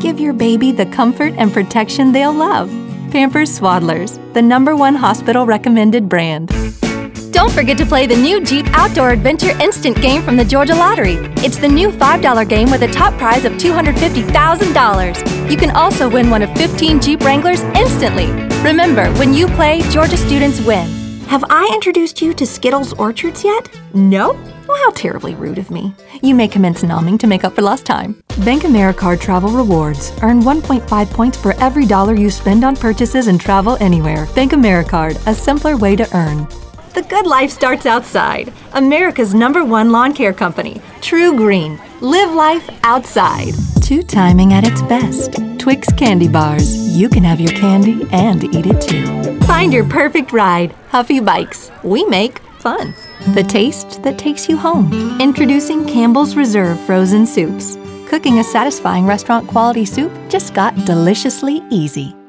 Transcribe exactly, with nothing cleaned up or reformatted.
Give your baby the comfort and protection they'll love. Pampers Swaddlers, the number one hospital-recommended brand. Don't forget to play the new Jeep Outdoor Adventure Instant game from the Georgia Lottery. It's the new five dollar game with a top prize of two hundred fifty thousand dollars. You can also win one of fifteen Jeep Wranglers instantly. Remember, when you play, Georgia students win. Have I introduced you to Skittles Orchards yet? No? Well, how terribly rude of me. You may commence nomming to make up for lost time. Bank AmeriCard Travel Rewards. Earn one point five points for every dollar you spend on purchases and travel anywhere. Bank AmeriCard, a simpler way to earn. The good life starts outside. America's number one lawn care company, True Green. Live life outside. Two timing at its best. Twix candy bars. You can have your candy and eat it too. Find your perfect ride. Huffy Bikes. We make fun. The taste that takes you home. Introducing Campbell's Reserve Frozen Soups. Cooking a satisfying restaurant quality soup just got deliciously easy.